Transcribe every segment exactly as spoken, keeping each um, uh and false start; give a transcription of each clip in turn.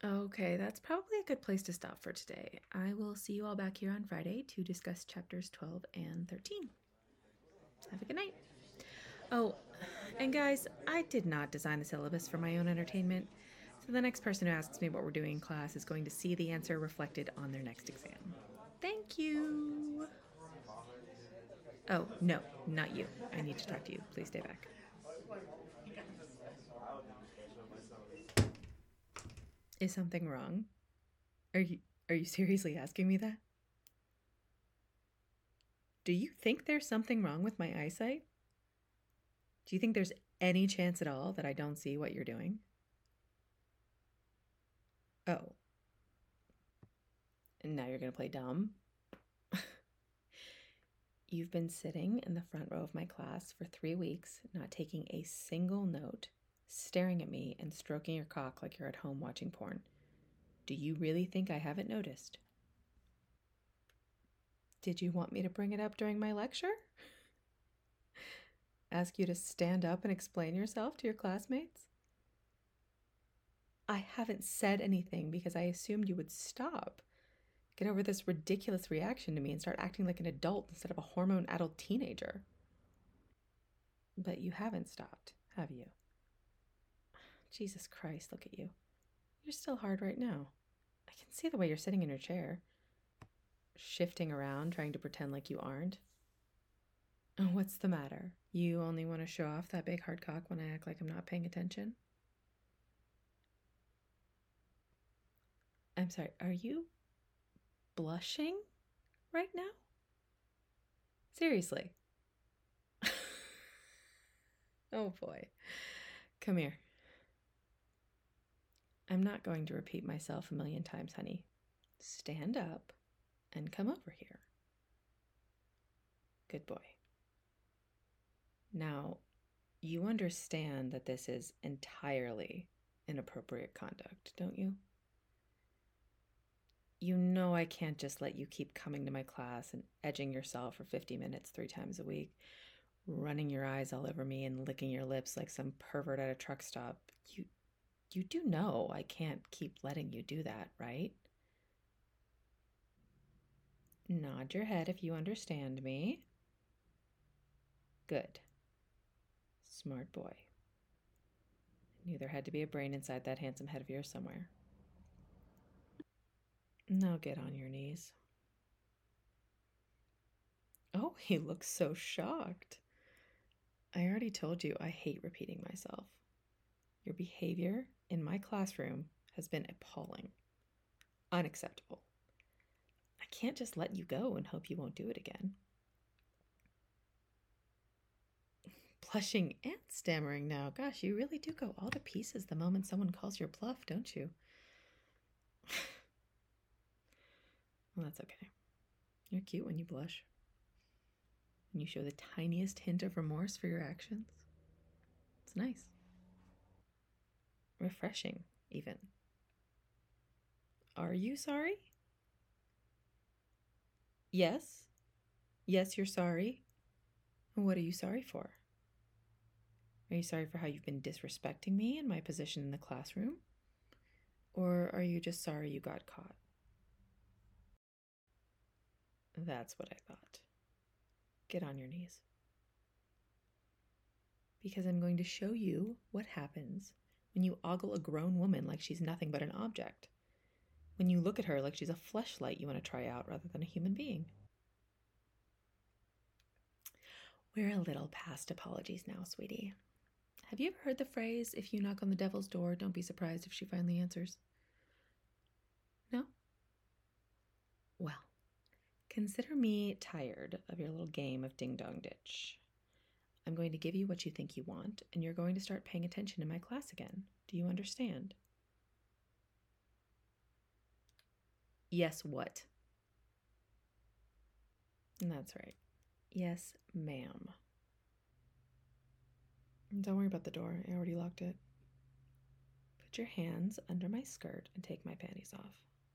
Okay, that's probably a good place to stop for today. I will see you all back here on Friday to discuss chapters twelve and thirteen. Have a good night. Oh, and guys, I did not design the syllabus for my own entertainment, so the next person who asks me what we're doing in class is going to see the answer reflected on their next exam. Thank you. Oh, no, not you. I need to talk to you. Please stay back. Is something wrong? Are you are you seriously asking me that? Do you think there's something wrong with my eyesight? Do you think there's any chance at all that I don't see what you're doing? Oh. And now you're going to play dumb? You've been sitting in the front row of my class for three weeks, not taking a single note, staring at me and stroking your cock like you're at home watching porn. Do you really think I haven't noticed? Did you want me to bring it up during my lecture? Ask you to stand up and explain yourself to your classmates? I haven't said anything because I assumed you would stop. Get over this ridiculous reaction to me and start acting like an adult instead of a hormone-addled teenager. But you haven't stopped, have you? Jesus Christ, look at you. You're still hard right now. I can see the way you're sitting in your chair. Shifting around, trying to pretend like you aren't. What's the matter? You only want to show off that big hard cock when I act like I'm not paying attention? I'm sorry, are you blushing right now? Seriously? Oh boy. Come here. I'm not going to repeat myself a million times, honey. Stand up and come over here. Good boy. Now, you understand that this is entirely inappropriate conduct, don't you? You know I can't just let you keep coming to my class and edging yourself for fifty minutes three times a week, running your eyes all over me and licking your lips like some pervert at a truck stop. You, you do know I can't keep letting you do that, right? Nod your head if you understand me. Good. Smart boy. I knew there had to be a brain inside that handsome head of yours somewhere. Now get on your knees. Oh, he looks so shocked. I already told you I hate repeating myself. Your behavior in my classroom has been appalling. Unacceptable. I can't just let you go and hope you won't do it again. Blushing and stammering now. Gosh, you really do go all to pieces the moment someone calls your bluff, don't you? Well, that's okay. You're cute when you blush. When you show the tiniest hint of remorse for your actions. It's nice. Refreshing, even. Are you sorry? Yes? Yes, you're sorry? What are you sorry for? Are you sorry for how you've been disrespecting me and my position in the classroom? Or are you just sorry you got caught? That's what I thought. Get on your knees. Because I'm going to show you what happens when you ogle a grown woman like she's nothing but an object. When you look at her like she's a fleshlight you want to try out rather than a human being. We're a little past apologies now, sweetie. Have you ever heard the phrase, if you knock on the devil's door, don't be surprised if she finally answers? No? Well, consider me tired of your little game of ding-dong ditch. I'm going to give you what you think you want, and you're going to start paying attention in my class again. Do you understand? Yes, what? That's right. Yes, ma'am. Don't worry about the door. I already locked it. Put your hands under my skirt and take my panties off.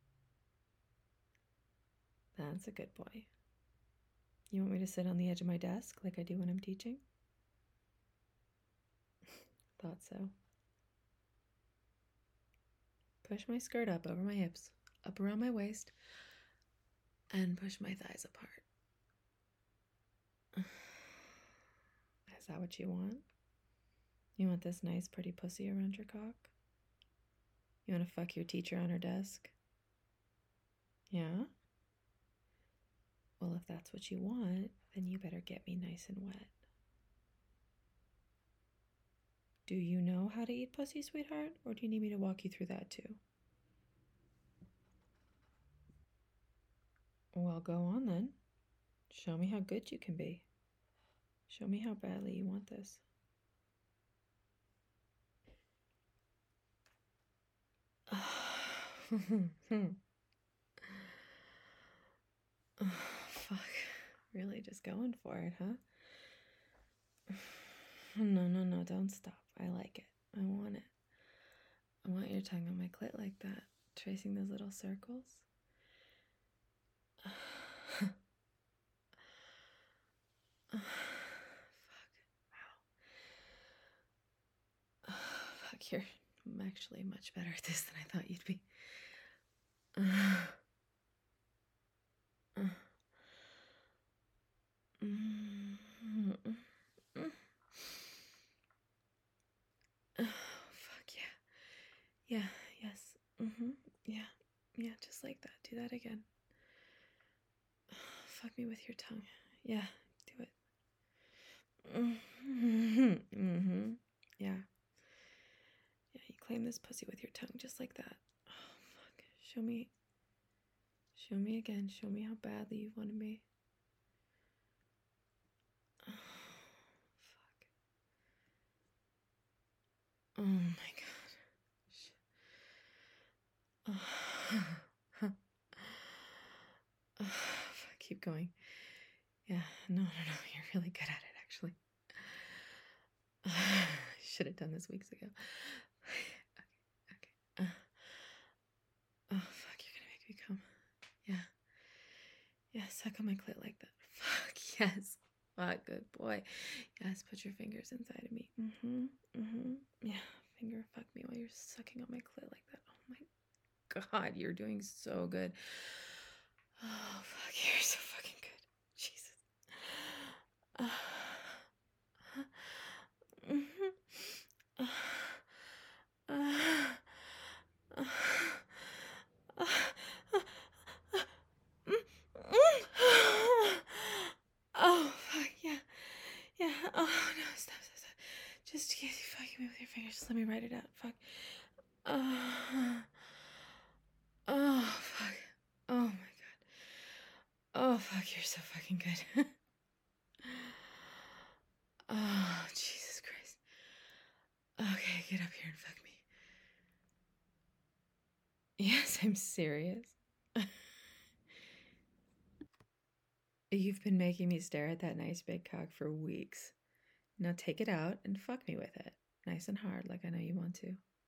That's a good boy. You want me to sit on the edge of my desk like I do when I'm teaching? Thought so. push my skirt up over my hips, up around my waist, and push my thighs apart. Is that what you want? You want this nice, pretty pussy around your cock? You want to fuck your teacher on her desk? Yeah? Well, if that's what you want, then you better get me nice and wet. Do you know how to eat pussy, sweetheart? Or do you need me to walk you through that too? Well, go on then. Show me how good you can be. Show me how badly you want this. Oh, fuck. Really just going for it, huh? No, no, no, don't stop. I like it. I want it. I want your tongue on my clit like that, tracing those little circles. Fuck. Wow. Fuck, you're actually much better at this than I thought you'd be. Oh, fuck yeah. Yeah, yes. Mm-hmm. Yeah. Yeah, just like that. Do that again. Fuck me with your tongue. Yeah, do it. Mm-hmm. Mm-hmm. Yeah. Yeah, you claim this pussy with your tongue just like that. Oh, fuck. Show me. Show me again. Show me how badly you want me. Oh, fuck. Oh my god. Oh. Oh, fuck. Keep going. Yeah, no, no, no. You're really good at it, actually. I should have done this weeks ago. Okay, okay. Uh, oh, fuck, you're gonna make me come. Yeah. Yeah, suck on my clit like that. Fuck, yes. Fuck, good boy. Yes, put your fingers inside of me. Mm-hmm, mm-hmm. Yeah, finger fuck me while you're sucking on my clit like that. Oh my god, you're doing so good. Oh, fuck, you're so fucking good. Jesus. Uh, mm-hmm. uh, uh, uh, uh, Oh, fuck, yeah. Yeah. Oh, no, stop, stop, stop. Just keep fucking me with your fingers. Just let me write it out. Fuck. Uh, oh, fuck. Oh, my God. Oh, fuck, you're so fucking good. Oh, Jesus Christ. Okay, get up here and fuck me. Yes, I'm serious. You've been making me stare at that nice big cock for weeks. Now take it out and fuck me with it. Nice and hard, like I know you want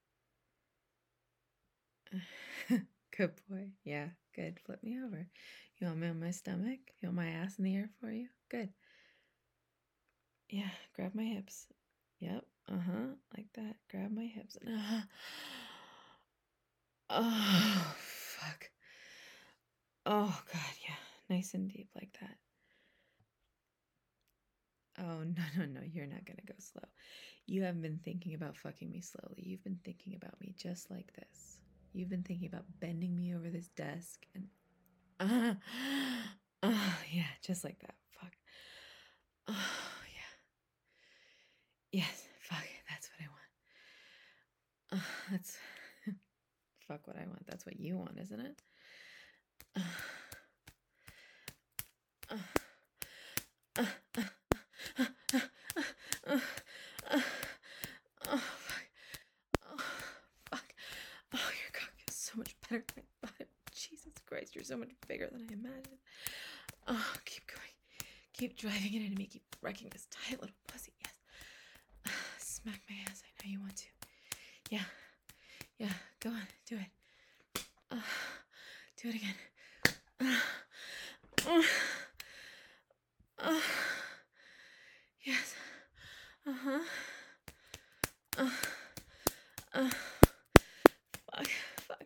to. Good boy. Yeah, good. Flip me over. You want me on my stomach? You want my ass in the air for you? Good. Yeah, grab my hips. Yep. Uh-huh. Like that. Grab my hips. Uh-huh. Oh, fuck. Oh, God, yeah. Nice and deep like that. Oh, no, no, no. You're not going to go slow. You haven't been thinking about fucking me slowly. You've been thinking about me just like this. You've been thinking about bending me over this desk and... Uh, uh, yeah, just like that. Fuck. Oh, yeah. Yes, fuck. That's what I want. Uh, that's... fuck what I want. That's what you want, isn't it? Uh, uh, uh, uh, uh, uh, uh, uh, oh, fuck. Oh, fuck. Oh, your cock feels so much better than I thought it would. Jesus Christ, you're so much bigger than I imagined. Oh, keep going. Keep driving it into me. Keep wrecking this tight little pussy. Yes. Uh, smack my ass. I know you want to. Yeah. Yeah. Go on. Do it. Uh, do it again. Uh, uh, uh, yes. Uh-huh. Uh, uh, fuck. Fuck.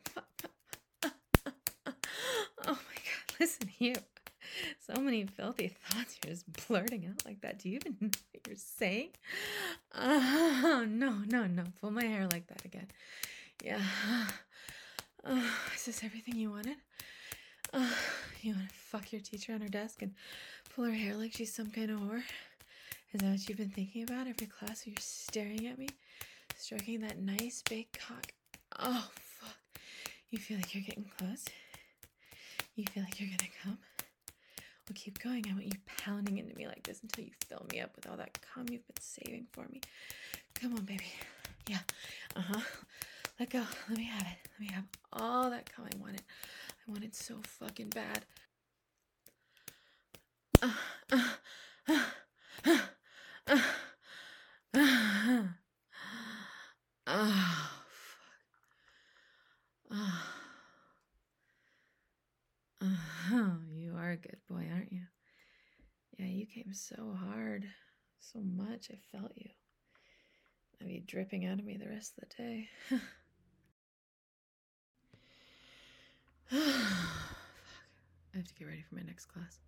Listen, you. So many filthy thoughts you're just blurting out like that. Do you even know what you're saying? Oh, no, no, no. Pull my hair like that again. Yeah. Uh, is this everything you wanted? Uh, you want to fuck your teacher on her desk and pull her hair like she's some kind of whore? Is that what you've been thinking about every class where you're staring at me? Stroking that nice big cock. Oh, fuck. You feel like you're getting close? You feel like you're gonna come? Well, keep going. I want you pounding into me like this until you fill me up with all that cum you've been saving for me. Come on, baby. Yeah. Uh-huh. Let go. Let me have it. Let me have all that cum I wanted. I wanted so fucking bad. Uh, uh, uh, uh, uh, uh, oh, fuck. Oh. Oh, you are a good boy, aren't you? Yeah, you came so hard. So much. I felt you. I'd be dripping out of me the rest of the day. Fuck. I have to get ready for my next class.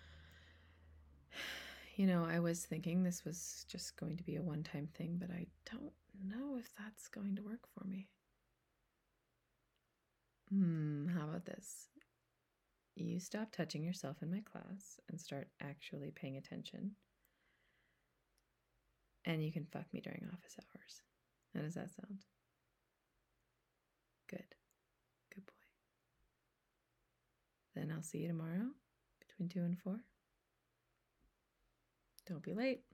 You know, I was thinking this was just going to be a one-time thing, but I don't know if that's going to work for me. Hmm, how about this? You stop touching yourself in my class and start actually paying attention. And you can fuck me during office hours. How does that sound? Good. Good boy. Then I'll see you tomorrow between two and four. Don't be late.